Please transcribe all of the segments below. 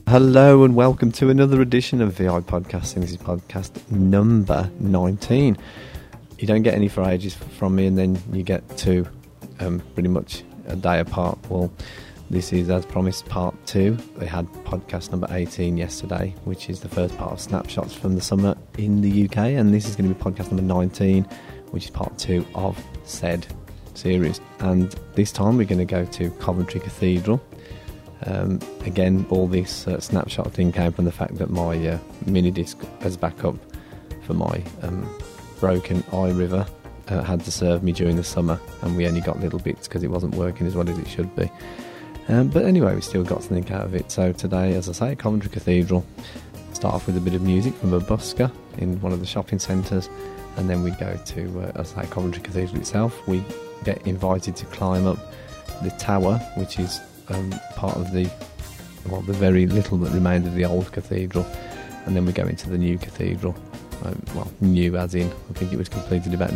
Hello and welcome to another edition of VI Podcasting. This is podcast number 19. You don't get any for ages from me, and then you get two pretty much a day apart. Well, this is, as promised, part 2. They had podcast number 18 yesterday, which is the first part of Snapshots from the Summer in the UK, and this is going to be podcast number 19, which is part 2 of said series. And this time we're going to go to Coventry Cathedral. Again, all this snapshot thing came from the fact that my mini disc as backup for my broken iRiver had to serve me during the summer, and we only got little bits because it wasn't working as well as it should be. But anyway, we still got something out of it. So today, as I say, Coventry Cathedral. Start off with a bit of music from a busker in one of the shopping centres, and then we go to, as I say, Coventry Cathedral itself. We get invited to climb up the tower, which is part of the very little that remained of the old cathedral, and then we go into the new cathedral. New as in, I think it was completed about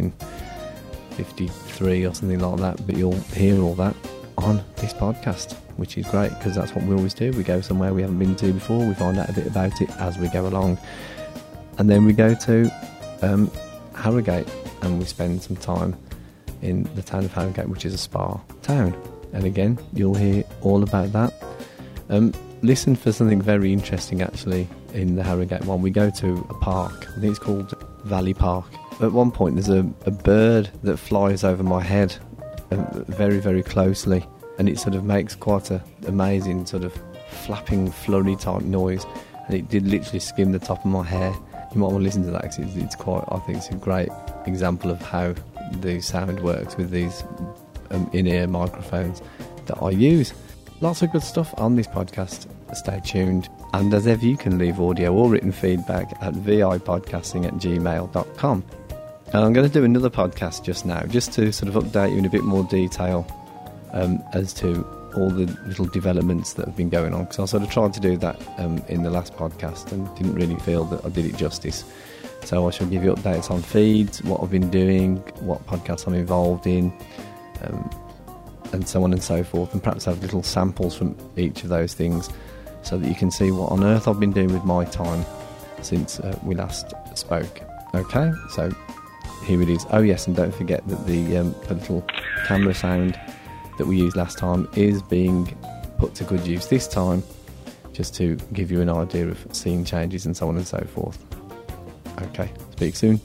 1953 or something like that, but you'll hear all that on this podcast, which is great because that's what we always do. We go somewhere we haven't been to before, we find out a bit about it as we go along, and then we go to Harrogate, and we spend some time in the town of Harrogate, which is a spa town. And again, you'll hear all about that. Listen for something very interesting actually in the Harrogate one. We go to a park, I think it's called Valley Park. At one point there's a bird that flies over my head very, very closely, and it sort of makes quite an amazing sort of flapping, flurry type noise, and it did literally skim the top of my hair. You might want to listen to that because it's quite, I think it's a great example of how the sound works with these in-ear microphones that I use. Lots of good stuff on this podcast. Stay tuned, and as ever you can leave audio or written feedback at vipodcasting@gmail.com. And I'm going to do another podcast just now, just to sort of update you in a bit more detail as to all the little developments that have been going on, because I sort of tried to do that in the last podcast and didn't really feel that I did it justice. So I shall give you updates on feeds, what I've been doing, what podcasts I'm involved in, and so on and so forth, and perhaps have little samples from each of those things so that you can see what on earth I've been doing with my time since we last spoke. Okay, so here it is. Oh yes, and don't forget that the little camera sound that we used last time is being put to good use this time, just to give you an idea of scene changes and so on and so forth. Okay, speak soon.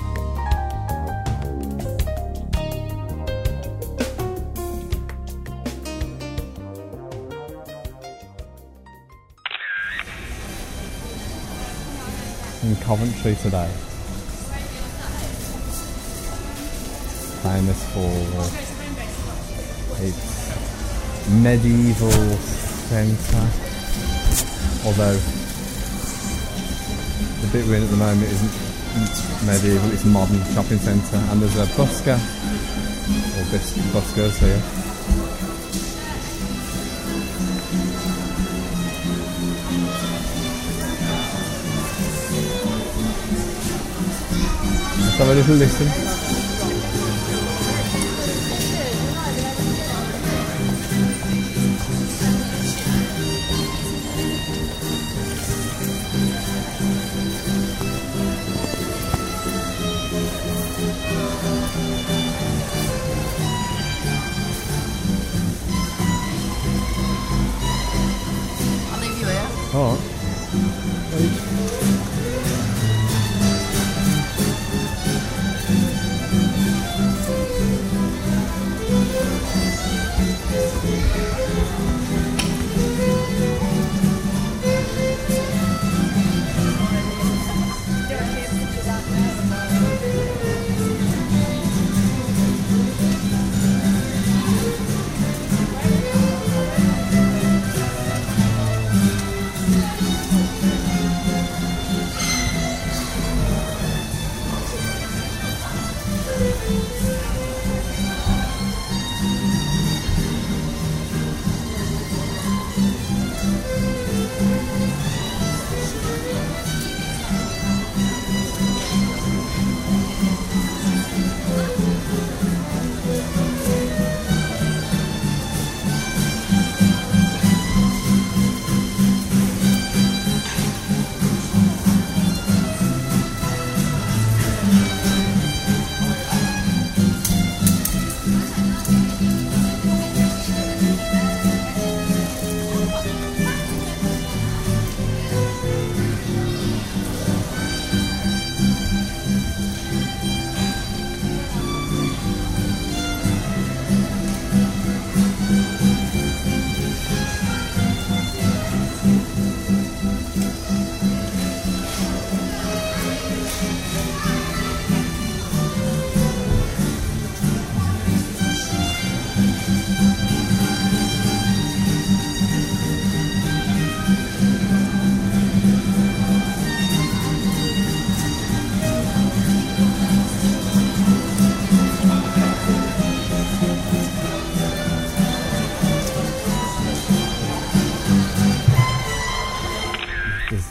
In Coventry today, famous for its medieval centre, although the bit we're in at the moment isn't medieval, it's a modern shopping centre, and there's a busker, or buskers here. Let's have a little listen. I'll leave you here. All right.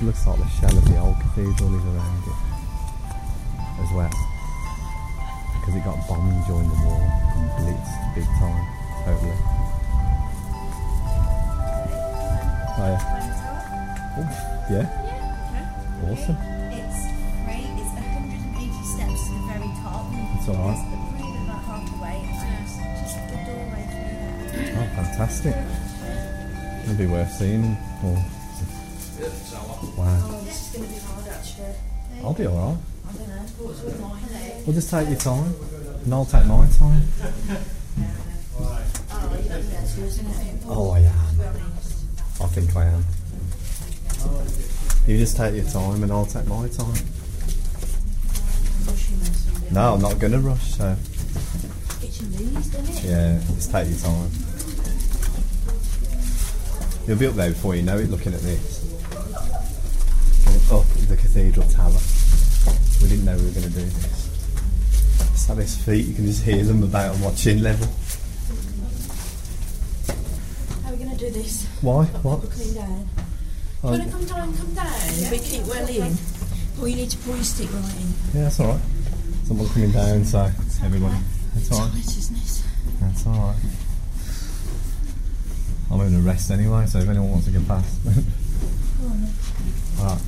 looks like the shell of the old cathedral is around it as well. Because it got bombed during the war and blitzed big time, totally. Oh yeah. Oh, yeah. Yeah. Awesome. It's great. It's 180 steps to the very top. It's alright. It's probably about half the way. And it's just the doorway through there. Oh, fantastic. It'll be worth seeing. Oh, wow. Oh, this is going to be hard actually. I'll be alright. I don't know. What's with mine? We'll just take your time. And I'll take my time. Oh, you don't know to, isn't it? Oh, I am. I think I am. You just take your time and I'll take my time. No, I'm not going to rush, so It's your knees, doesn't it? yeah, just take your time. You'll be up there before you know it, looking at this. Going up the cathedral tower. We didn't know we were going to do this. Sally's feet, you can just hear them about on what chin level. How are we going to do this? Why? What? Clean down. Oh, Want to come down? We keep well in. Or you need to pull your stick right in. yeah, that's alright. Someone coming down, so everybody. That's alright. Tight, isn't it? That's alright. I'm in a rest anyway, so if anyone wants to get past. Go on then. Alright.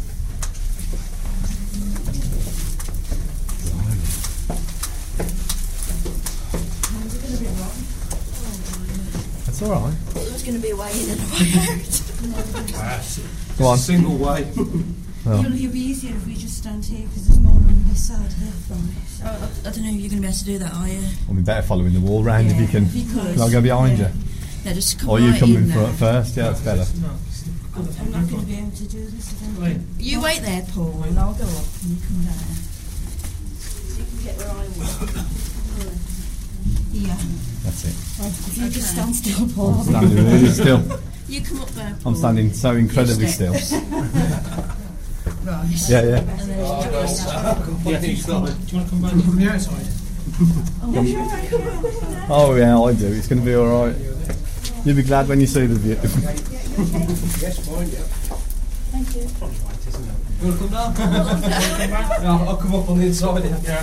How's it going to be rotten? That's alright. It was going to be a way in and a way out. Go on. Single way. Oh. It'll be easier if we just stand here because there's more on this side here from me. So I don't know if you're going to be able to do that, are you? We'll be better following the wall round if you can. If you could. Can I go behind you? Yeah, just come Or you right come in in there. first? Yeah, that's better. I'm not going to be able to do this. I don't think. You wait there, Paul, and I'll go up and you come down. So you can get where I was. Yeah. That's it. If you just stand still, Paul. I'm standing really still. You come up there, Paul. I'm standing so incredibly still. Right. Yeah, yeah. And then you Yeah, you start. Do you want to come back from the outside? Oh yeah, I do. It's going to be alright. You'll be glad when you see the view. Yes, fine, yeah. Thank you. You want to come down? Yeah, I'll come up on the inside. Yeah,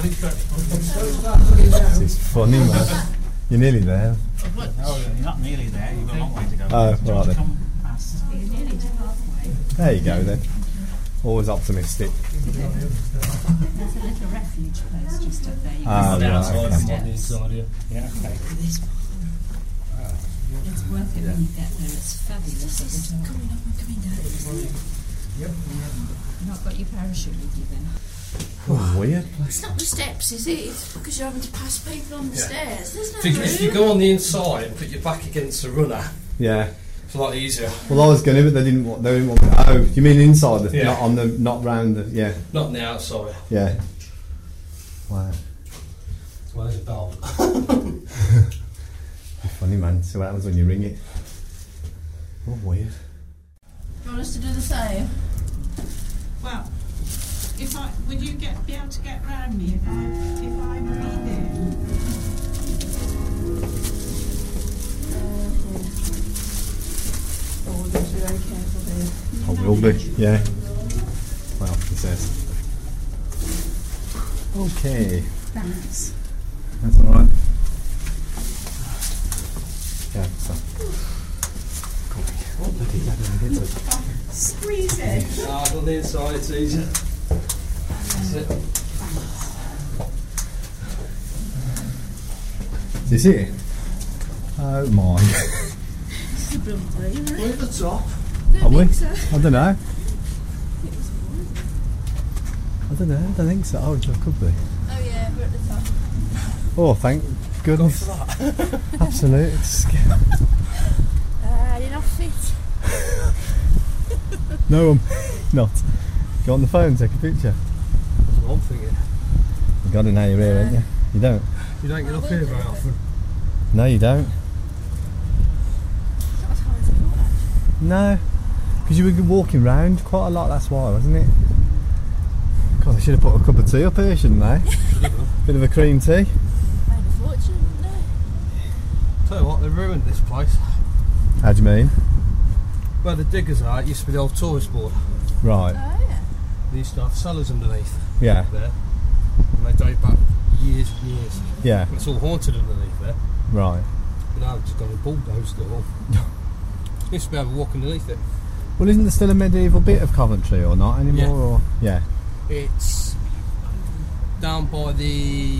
It's funny, man. You're nearly there. No, you're not nearly there. You've got a long way to go. Oh, Just right then. come past. You're nearly to halfway. There you go then. Always optimistic. There's a little refuge place just up there. You Ah, can right, sit okay. on the on the steps. inside, yeah. Yeah, okay. It's worth it when you get there. It's fabulous at the top. Coming up and coming down. You've not got your parachute with you then. Oh, weird. It's not the steps, is it? It's because you're having to pass people on the stairs. There's no If you room. go on the inside and put your back against the runner, Yeah. it's a lot easier. Well, I was going to, but they didn't want. They didn't want. Oh, you mean inside? The, Yeah. Not on the. Not round the. Yeah. Not on the outside. Yeah. Wow. Where's the bell? Be funny, man. See what happens when you ring it. Oh, weird. Do you want us to do the same? Well, would you be able to get round me if I be there? Oh, we've got to be very careful here. I will be. Yeah. Well, he says. Okay. Thanks. That's all right. Yeah. So. Oh, bloody hell, Squeeze it. On the inside, it's easier. That's it. Is this it? Oh my. This is a brilliant way, isn't it? We're at the top. Are we? so. I don't know. I don't know. I don't think so. Oh, it could be. Oh yeah, we're at the top. Oh, thank goodness. Absolute. It's scary. You're not fit. No, I'm not. Go on the phone, take a picture. That's what I'm thinking. You got to know you're here, ain't you? You don't? You don't get up here very often. No, you don't. Not as high as I thought, actually. No. Because you were walking round quite a lot, that's why, wasn't it? God, they should have put a cup of tea up here, shouldn't they? Bit of a cream tea. Made a fortune, didn't they? Tell you what, they ruined this place. How do you mean? Where the diggers are, it used to be the old tourist board. Right. Oh, yeah. They used to have cellars underneath Yeah. there. And they date back years and years. Yeah. It's all haunted underneath there. Right. But now it's just gone and bulldozed it all. Used to be able to walk underneath it. Well, isn't there still a medieval bit of Coventry or not anymore? Yeah. Or yeah. It's down by the... You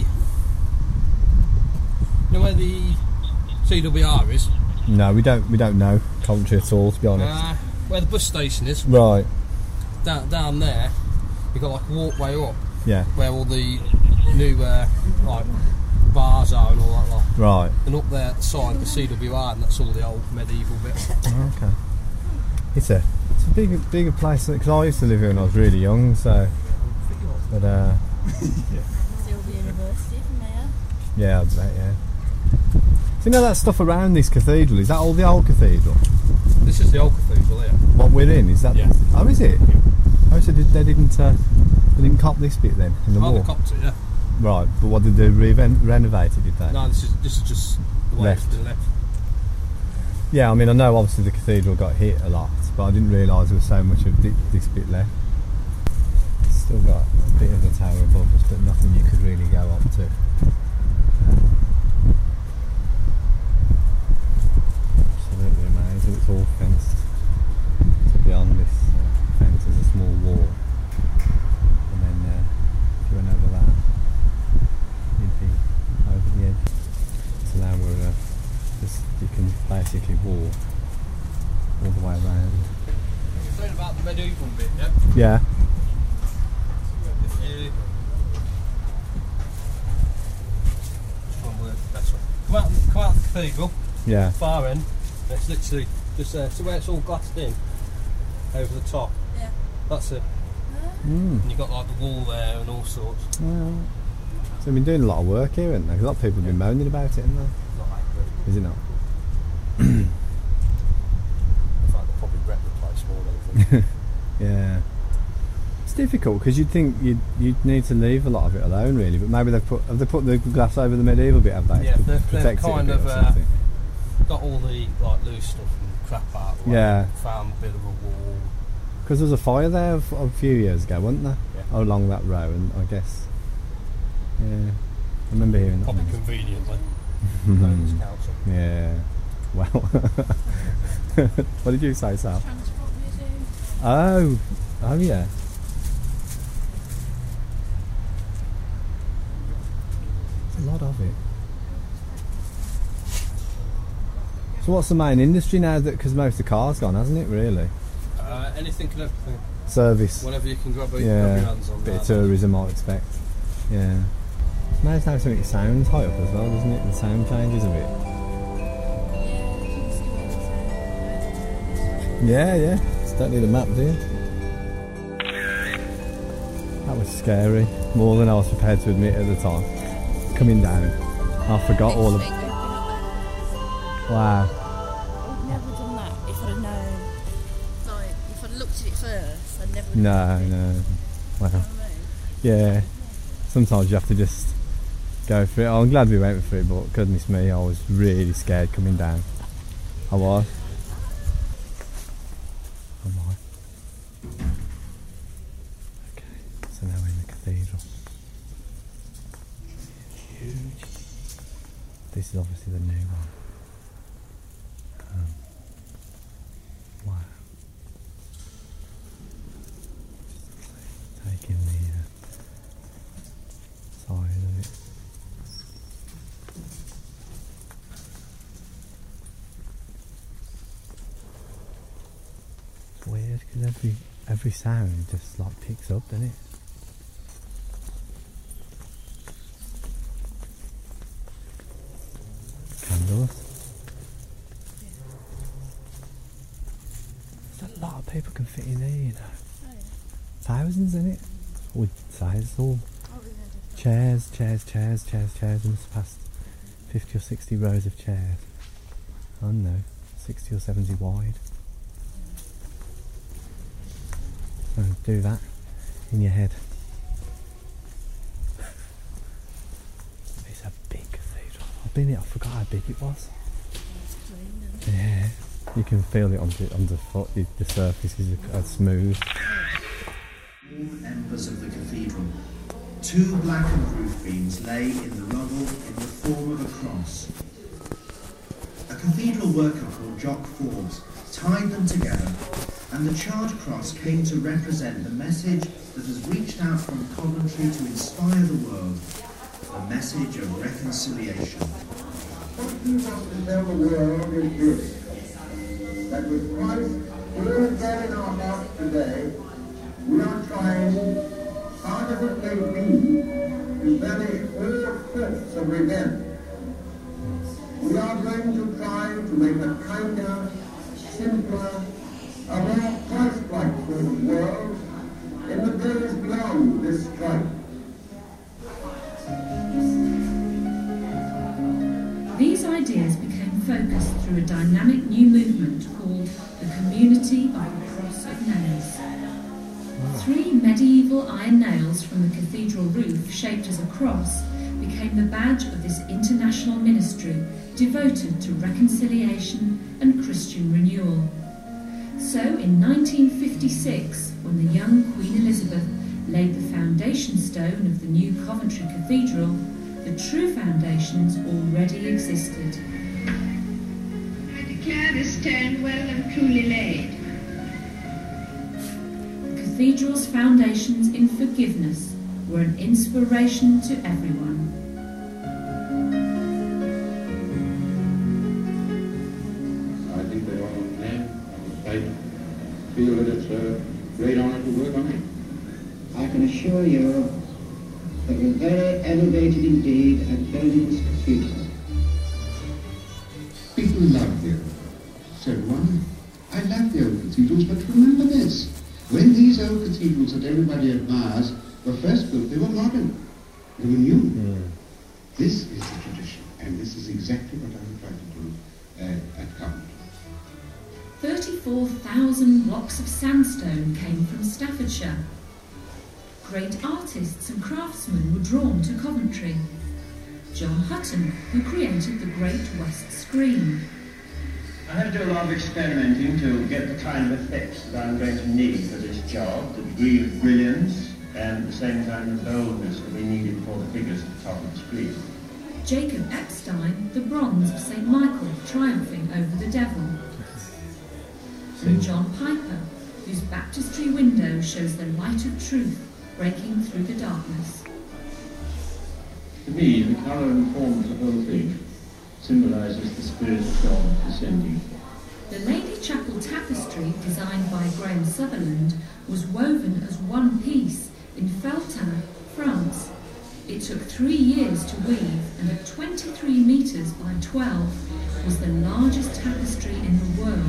know where the CWR is? No, we don't know Coventry at all, to be honest. Where the bus station is, Right. down there, you've got like a walkway up Yeah. where all the new like bars are and all that lot. Right. And up there at the side of the CWR, and that's all the old medieval bit. Oh, okay. It's a bigger place because I used to live here when I was really young. So, but Still the university from there. yeah, I'd bet, yeah. So you know that stuff around this cathedral? Is that all the old cathedral? This is the old cathedral here. What we're in, is that? Yeah. Oh, is it? Oh, so they didn't cop this bit then in the Oh, wall? the copped it, yeah. Right, but what did they renovate it? Did they? No, this is just the way Left. it's been left. Yeah, I mean, I know obviously the cathedral got hit a lot, but I didn't realise there was so much of this bit left. It's still got a bit of the tower above us, but nothing you could really go up to. Absolutely amazing. It's all fenced. So beyond this fence is a small wall, and then if you went over that, you'd be over the edge. So now we're you can basically walk all the way around. You're saying about the medieval bit, yeah? Yeah. If you... Just one word, that's right. Come out of the cathedral, Yeah. far end, and it's literally just there. So where it's all glassed in, over the top. Yeah. That's it. Mm. And you've got like the wall there and all sorts. Well, so they've been doing a lot of work here, haven't they? 'Cause a lot of people have been moaning about it, haven't they? Not accurate. Is it not? In fact, they'll probably wreck the place more than anything. Yeah. It's difficult because you'd think you'd need to leave a lot of it alone, really. But maybe have they put the glass over the medieval bit, have they? Yeah, To they've protect it a kind bit of or something. got all the like loose stuff and crap out. Like, Yeah. Found a bit of a wall. Because there was a fire there a few years ago, wasn't there? Yeah. Along that row, and I guess. Yeah. I remember hearing that. Probably one. conveniently. Owner's council. Yeah. Well. What did you say, Sal? Transport museum. Oh yeah. There's a lot of it. So what's the main industry now? Because most of the cars gone, hasn't it? Really, Anything and everything. service. Whatever you can grab your Yeah, hands on. bit of that. tourism, I expect. Yeah. It's nice how something sounds high up as well, doesn't it? The sound changes a bit. Yeah, you can see where the sound. Yeah. Just don't need a map, do you? That was scary. More than I was prepared to admit at the time. Coming down. I forgot all of. Wow. I'd never done that if I'd known. Like, if I'd looked at it first, I'd never. No. Wow. Yeah. Sometimes you have to just go for it. I'm glad we went for it, but goodness me, I was really scared coming down. I was. Oh my. Okay, so now we're in the cathedral. Huge. This is obviously the new one. Wow. Just taking the side of it. It's weird because every sound just like picks up, doesn't it? Candles. There's a lot of people can fit in here, you know. Oh, yeah. Thousands in it. I would say it's all Oh, yeah, chairs. We must have passed 50 or 60 rows of chairs. I don't know, 60 or 70 wide. So do that in your head. It's a big cathedral. I've been here, I forgot how big it was. it's clean, isn't it? Yeah. You can feel it underfoot. The surface is smooth. All embers of the cathedral. 2 blackened roof beams lay in the rubble in the form of a cross. A cathedral worker called Jock Forbes tied them together, and the charred cross came to represent the message that has reached out from Coventry to inspire the world, the message of reconciliation. What we want to tell the world is this, that with Christ here again in our hearts today, we are trying, hard as it may be, to banish all thoughts of revenge. We are going to try to make a kinder, simpler, a more Christ-like sort of world in the days beyond this strife. These ideas became focused through a dynamic new movement called the Community of the Cross of Nails. 3 medieval iron nails from the cathedral roof, shaped as a cross, became the badge of this international ministry devoted to reconciliation and Christian renewal. So in 1956, when the young Queen Elizabeth laid the foundation stone of the new Coventry Cathedral, the true foundations already existed. I declare this stone well and truly laid. The cathedral's foundations in forgiveness were an inspiration to everyone. I think they all feel that it's a great honor to work on it. I can assure you that we're very elevated indeed at building this cathedral. People love the old, said one. I love the old cathedrals, but remember this. When these old cathedrals that everybody admires were first built, they were modern. They were new. This is the tradition, and this is exactly what I'm trying to do at Coventry. 34,000 blocks of sandstone came from Staffordshire. Great artists and craftsmen were drawn to Coventry. John Hutton, who created the Great West Screen. I had to do a lot of experimenting to get the kind of effects that I'm going to need for this job, the degree of brilliance and at the same time the boldness that we needed for the figures at the top of the screen. Jacob Epstein, the bronze of St. Michael triumphing over the devil. And John Piper, whose baptistry window shows the light of truth breaking through the darkness. To me, the colour and form of the whole thing symbolises the Spirit of God descending. The Lady Chapel tapestry, designed by Graham Sutherland, was woven as one piece in Feltin, France. It took 3 years to weave, and at 23 metres by 12 was the largest tapestry in the world.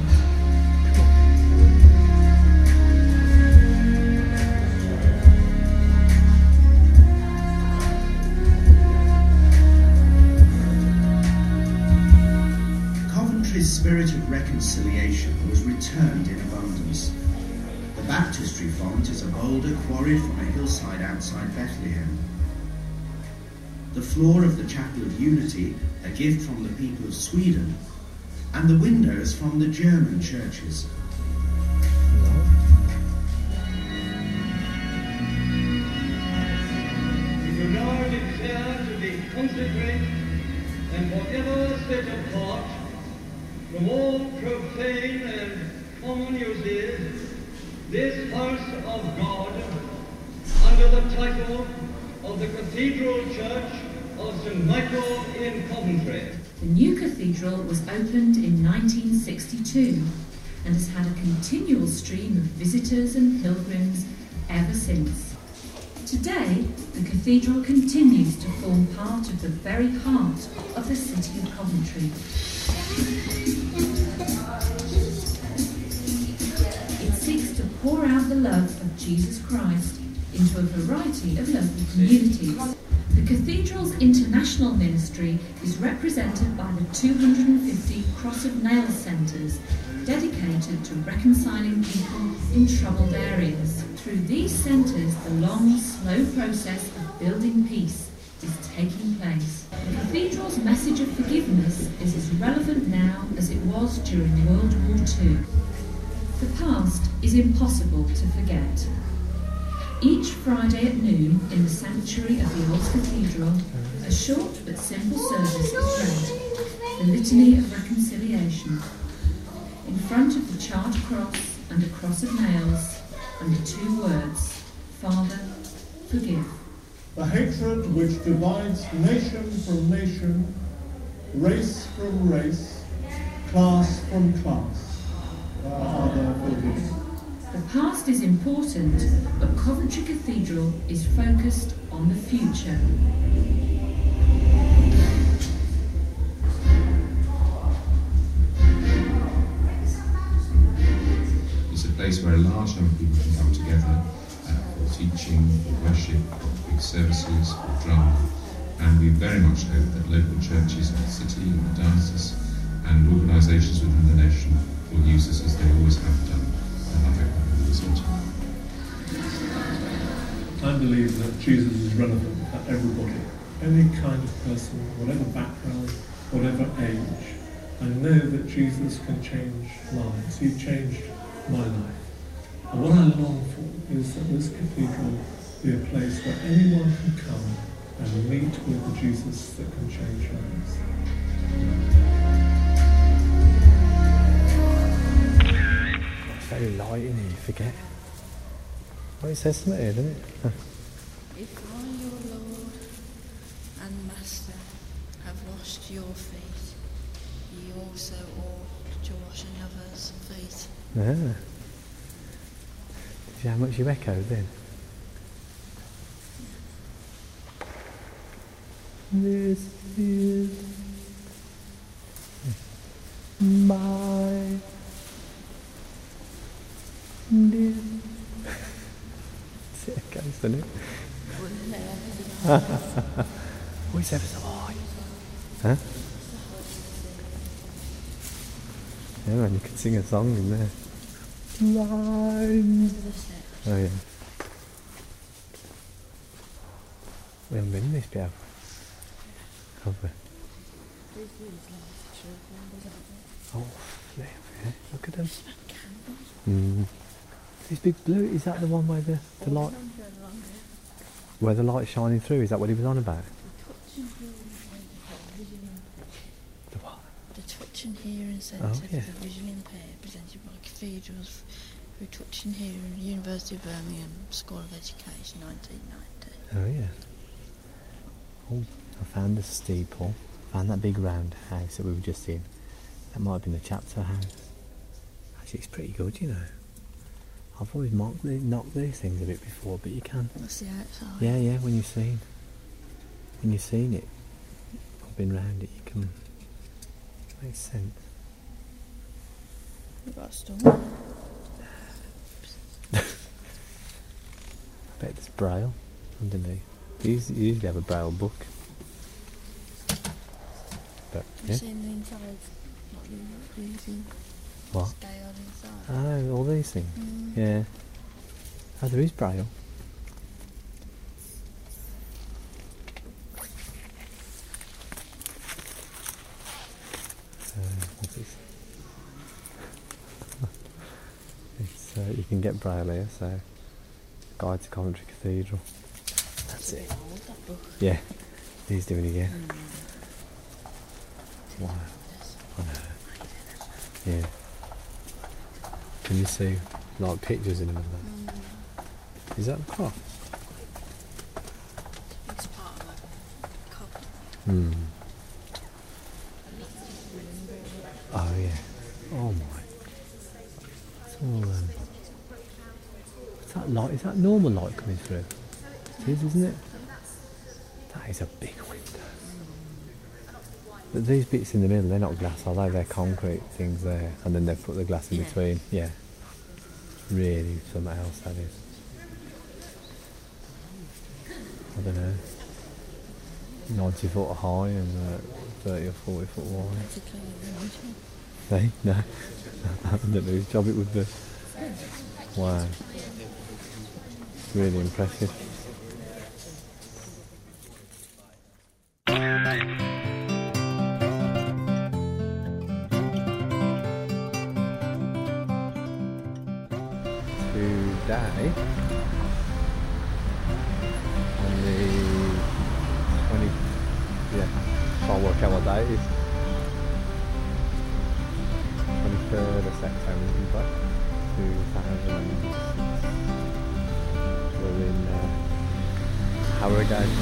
Coventry's spirit of reconciliation was returned in abundance. The baptistry font is a boulder quarried from a hillside outside Bethlehem. The floor of the Chapel of Unity, a gift from the people of Sweden, and the windows from the German churches. We do now declare to be consecrate and forever set apart from all profane and common uses this house of God under the title of the Cathedral Church of St. Michael in Coventry. The new cathedral was opened in 1962 and has had a continual stream of visitors and pilgrims ever since. Today, the cathedral continues to form part of the very heart of the city of Coventry. It seeks to pour out the love of Jesus Christ into a variety of local communities. The cathedral's international ministry is represented by the 250 Cross of Nails centres dedicated to reconciling people in troubled areas. Through these centres, the long, slow process of building peace is taking place. The cathedral's message of forgiveness is as relevant now as it was during World War II. The past is impossible to forget. Each Friday at noon in the sanctuary of the Old Cathedral, a short but simple service is read, the Litany of Reconciliation. In front of the charred cross and a cross of nails, and the two words, Father, forgive. The hatred which divides nation from nation, race from race, class from class, Father, forgive. The past is important, but Coventry Cathedral is focused on the future. It's a place where a large number of people can come together for teaching, for worship, for big services, for drama, and we very much hope that local churches in the city and the diocese and organisations within the nation will use this as they always have done, and I hope that will always continue. I believe that Jesus is relevant for everybody, any kind of person, whatever background, whatever age. I know that Jesus can change lives. He changed my life. And what I long for is that this cathedral be a place where anyone can come and meet with the Jesus that can change lives. It's very light in here, you forget. Well, it says something here, doesn't it? If I, your Lord and Master, have washed your feet, ye also ought to wash another's feet. Yeah. Did you see how much you echoed then? This is my dear. See how it goes, doesn't it? Voice ever so high. Huh? Yeah, man, you could sing a song in there. Lines. Oh yeah. We haven't been in this bit, have we? Oh, flip, yeah. Look at them. This big blue, is that the one where the light... Where the light's shining through, is that what he was on about? The what? The Touch and Hearing Centre Oh, yeah. for the Visually Impaired, presented by Cathedrals through Touch and Hearing, University of Birmingham School of Education, 1990. Oh yeah. Oh, I found the steeple. Found that big round house that we were just in. That might have been the chapter house. Actually, it's pretty good, you know. I've always knocked these things a bit before, but you can. What's the outside? Yeah, yeah. When you've seen it, or been round it, you can. Makes sense. We've got a storm. I bet there's braille underneath. You usually have a braille book. But I've yeah. seen the inside, not using What? scale inside. Oh, all these things. Yeah. Oh, there is braille. What's this? It's, you can get braille here, so Guide to Coventry Cathedral. That's it. Yeah, he's doing it again. Wow. I know. Yeah. Can you see like pictures in them of that? Is that the cross? It's part of a cup. Oh yeah. Oh my. It's all what's that light? Is that normal light coming through? It is, isn't it? That is a big window. But these bits in the middle, they're not glass, are they? They're concrete things there, and then they've put the glass in between. Yeah. Really something else, that is. I don't know. 90 foot high and 30 or 40 foot wide. Hey? No. I don't know whose job it would be. Wow. Really impressive. date is. 23rd of September 2006. We're in Harrogate.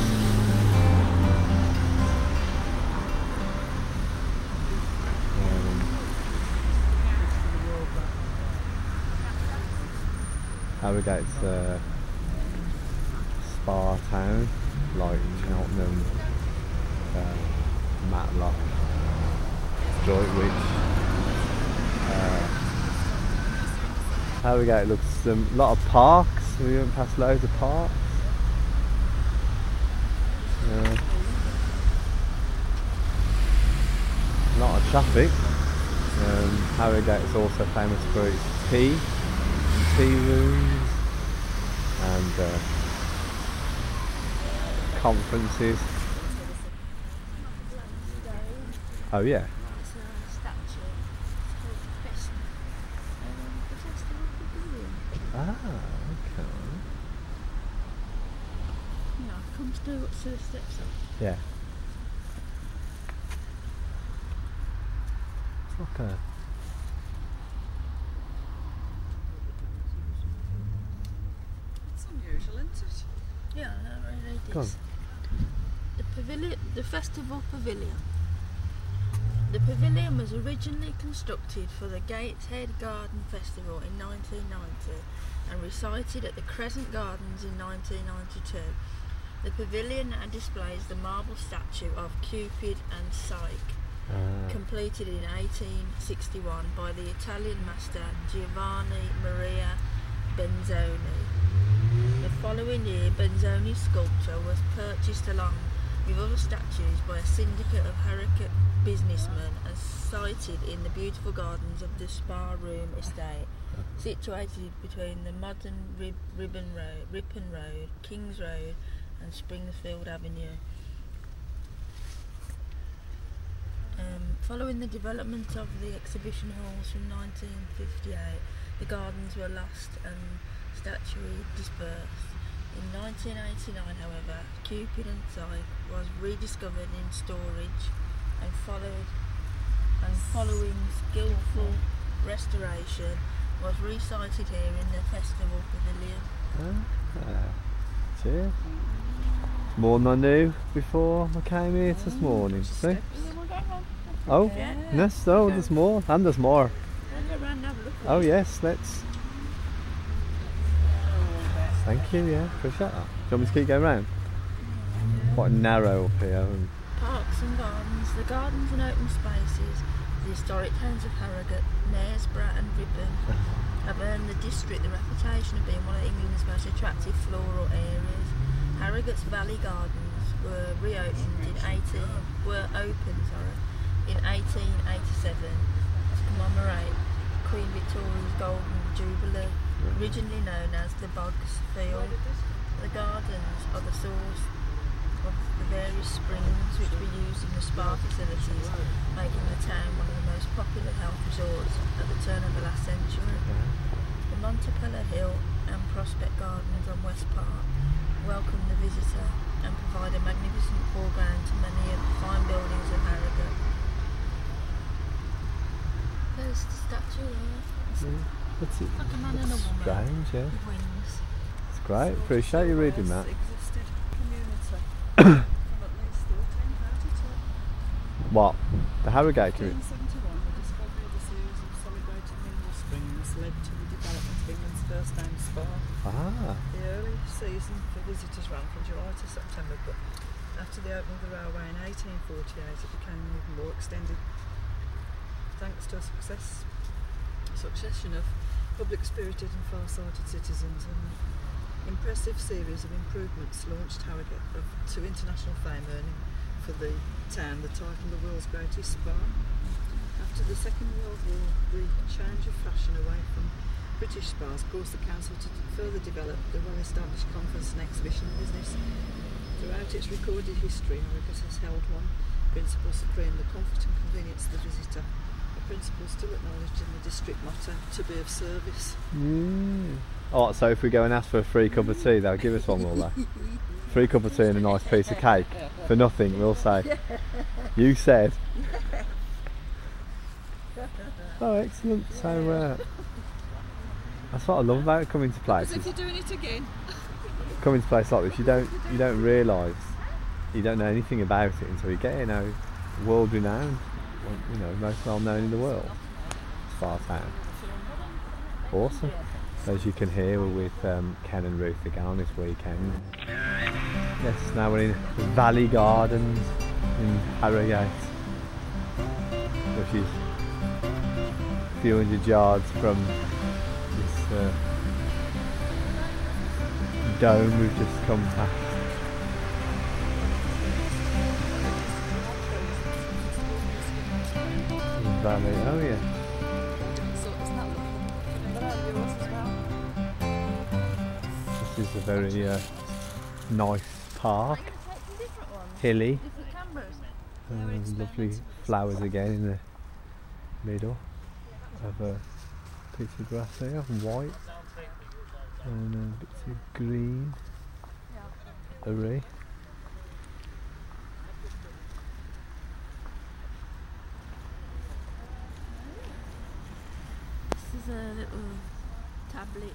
Harrogate's spa town, like Cheltenham, Matlock, Droitwich. Harrogate looks a lot of parks. We went past loads of parks. A lot of traffic. Harrogate is also famous for its tea rooms and conferences. Oh yeah. Ah, okay. Yeah, comes to the steps up. Yeah. It's like a... It's unusual, isn't it? Yeah, that really is. Go on. The pavilion, the festival pavilion. The pavilion was originally constructed for the Gateshead Garden Festival in 1990 and recited at the Crescent Gardens in 1992. The pavilion now displays the marble statue of Cupid and Psyche, completed in 1861 by the Italian master Giovanni Maria Benzoni. The following year, Benzoni's sculpture was purchased along with other statues by a syndicate of Harrogate businessmen and sited in the beautiful gardens of the Spa Room estate, situated between the modern Ripon Road, Kings Road and Springfield Avenue. Following the development of the exhibition halls from 1958, the gardens were lost and statuary dispersed. In 1989, however, Cupid and Psyche was rediscovered in storage and following skillful restoration was recited here in the festival pavilion. Cheers. More than I knew before I came here this morning. See? Oh, yes, oh, there's more. And there's more. Oh yes, let's. Thank you, yeah, appreciate that. Do you want me to keep going round? Quite narrow up here. Parks and gardens. The gardens and open spaces, the historic towns of Harrogate, Knaresborough and Ripon have earned the district the reputation of being one of England's most attractive floral areas. Harrogate's Valley Gardens were opened in 1887 to commemorate Queen Victoria's Golden Jubilee, originally known as the Bogs Field. The gardens are the source of the various springs which were used in the spa facilities, making the town one of the most popular health resorts at the turn of the last century. The Montepello Hill and Prospect Gardens on West Park welcome the visitor and provide a magnificent foreground to many of the fine buildings of Harrogate. There's the statue there. What's it? Like a man and a woman. Strange, yeah. With wings. It's great. Appreciate you reading that. What? The Harrogate community? In 1971, the discovery of a series of celebrated mineral springs led to the development of England's first named spa. The early season for visitors ran from July to September, but after the opening of the railway in 1848, it became even more extended, thanks to a succession of public-spirited and far-sighted citizens. An impressive series of improvements launched Harrogate to international fame, earning for the town the title the world's greatest spa. After the Second World War, the change of fashion away from British spas caused the council to further develop the well-established conference and exhibition business. Throughout its recorded history, Harrogate has held one principle supreme: the comfort and convenience of the visitor. A principle still acknowledged in the district motto, to be of service. Oh, so if we go and ask for a free cup of tea, they'll give us one, will they? Free cup of tea and a nice piece of cake for nothing, we'll say. You said. Oh, excellent. So that's what I love about coming to places. As if you're doing it again. Coming to places like this, you don't realise, you don't know anything about it until you get here. Now, world renowned, you know, most well known in the world. Spa Town. Awesome. As you can hear, we're with Ken and Ruth again on this weekend. Yes, now we're in Valley Gardens in Harrogate, which is a few hundred yards from this dome we've just come past. Valley, oh yeah. This is a very nice park, hilly, lovely flowers again in the middle of a piece of grass there, white and bits of green array. This is a little tablet.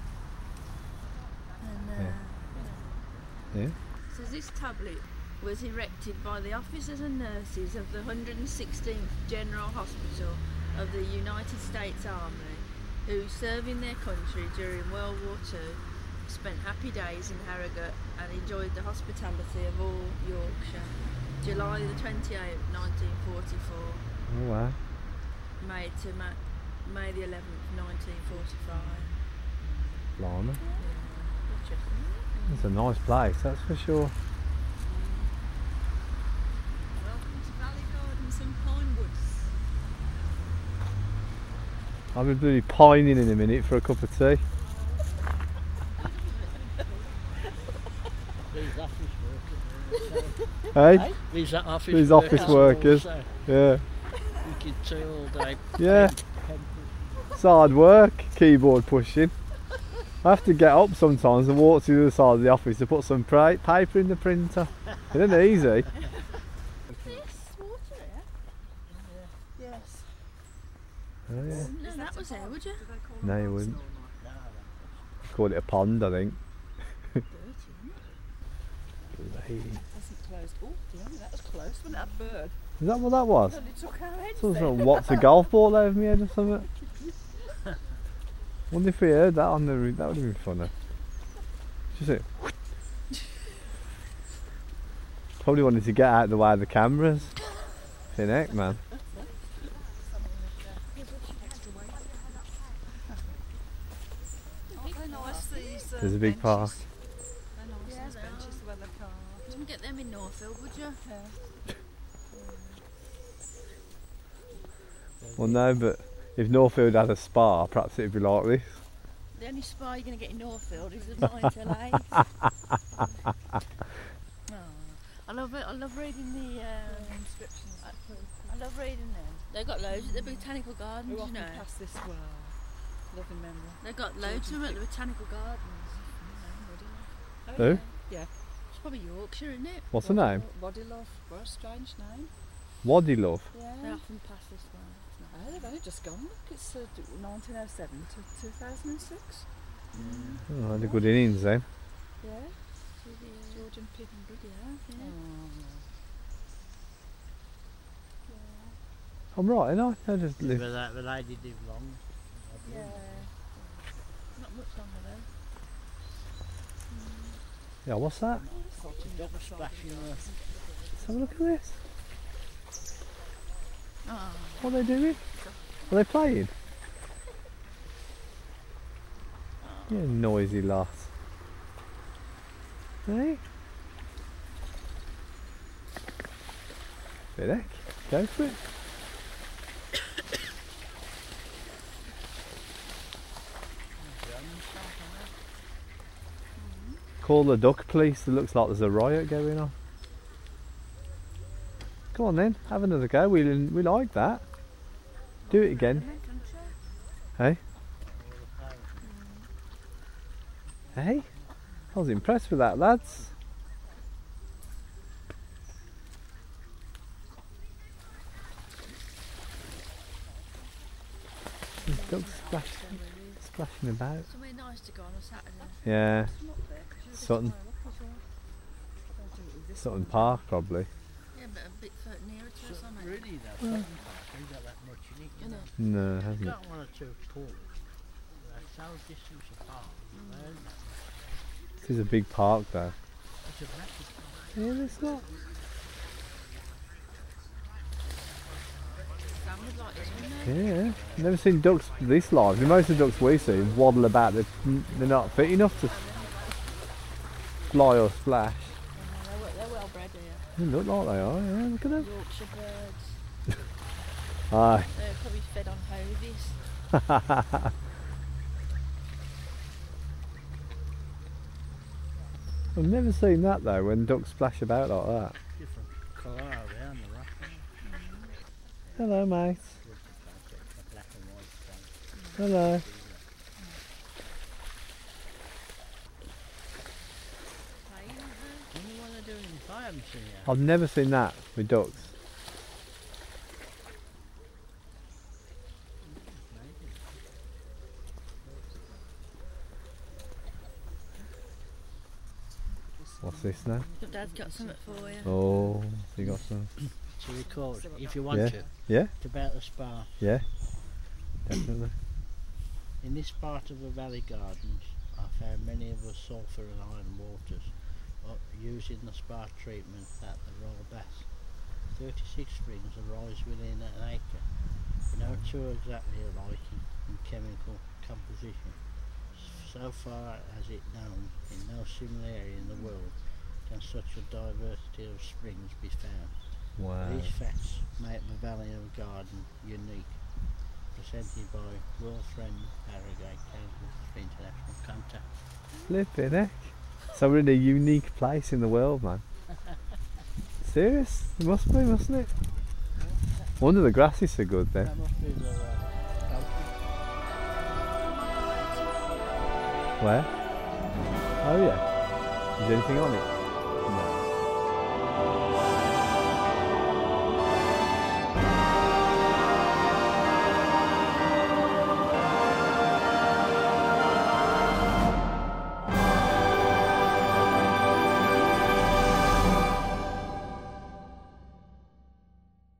And, yeah. So this tablet was erected by the officers and nurses of the 116th General Hospital of the United States Army, who, serving their country during World War II, spent happy days in Harrogate and enjoyed the hospitality of all Yorkshire. July the 28th, 1944. Oh wow. May the 11th, 1945. Blimey. It's a nice place, that's for sure. Welcome to Valley Gardens and Pinewoods. I'll be bloody pining in a minute for a cup of tea. These office workers. Hey? These office workers. Yeah. You can see all day. Yeah. It's hard work, keyboard pushing. I have to get up sometimes and walk to the other side of the office to put some paper in the printer. It isn't easy. This water here? Yes. Oh yeah. No, that was there, would you? No, you wouldn't. Call it a pond, I think. Hasn't closed. Oh, dear, that was close. Wasn't that a bird? Is that what that was? Nearly took our heads Something then. what's a golf ball over my head or something? Wonder if we heard that on the route, that would have been funny. Just it. Probably wanted to get out of the way of the cameras. Fin heck, man. There's a big park. They're nice, these benches, the way they're carved. You wouldn't get them in Northfield, would you? Yeah. Well, no, but if Northfield had a spa, perhaps it'd be like this. The only spa you're going to get in Northfield is the Mitre Lake. I love it. I love reading the inscriptions. I love reading them. They've got loads at the Botanical Gardens, Who you know. often pass this way. Loving memory. They've got loads of them at the Botanical Gardens. Who? Yeah. It's probably Yorkshire, isn't it? What's the name? Body Love. What a strange name. Waddy Love. Yeah. They often pass this way. Oh, they've only just gone. Look, it's 1907 to 2006. Oh, had a good innings then. Yeah. George and Pig and Good, yeah. I'm right, ain't I? I just live. But the lady lived long. Yeah. Not much longer though. Yeah, what's that? Duck splashing there. Let's have a look at this. Oh. What are they doing? Are they playing? You noisy lot. Hey? Bit heck. Go for it. Call the duck police. It looks like there's a riot going on. Come on then, have another go. We like that. Do it again. Hey? Hey? I was impressed with that, lads. Ducks splashing about. Somewhere nice to go on a Saturday. Yeah. Sutton Park, probably. Yeah, but a bit nearer to us, aren't they? Really, that Sutton Park ain't got that much in it, you know. No, it hasn't. You've got one or two pools. That's how distance apart. This is a big park, though. It's a massive park. Yeah, it's not. Yeah, never seen ducks this large. Most of the ducks we see waddle about. They're not fit enough to fly or splash. They're well bred here. They look like they are. Yeah, look at them. Yorkshire birds. Aye. They're probably fed on hovies. I've never seen that though. When ducks splash about like that. Different colour around the rock. Hello, mate. Hello. I've never seen that with ducks. What's this now? Dad's got something for you. Oh, you got some? To record, if you want Yeah. to. Yeah. It's about the spa. Yeah, definitely. In this part of the Valley Gardens, I found many of the sulphur and iron waters using the spa treatment at the Royal Bath. 36 springs arise within an acre. No two are exactly alike in chemical composition. So far as it known, in no similar area in the world can such a diversity of springs be found. Wow. These facts make the Valley of Garden unique. Presented by world friend Harrogate Council for International Contact. Flipping heck. So we're in a unique place in the world, man. Serious? It must be, mustn't it? No wonder the grass is so good then. That must be the Where? Oh yeah. Is there anything on it?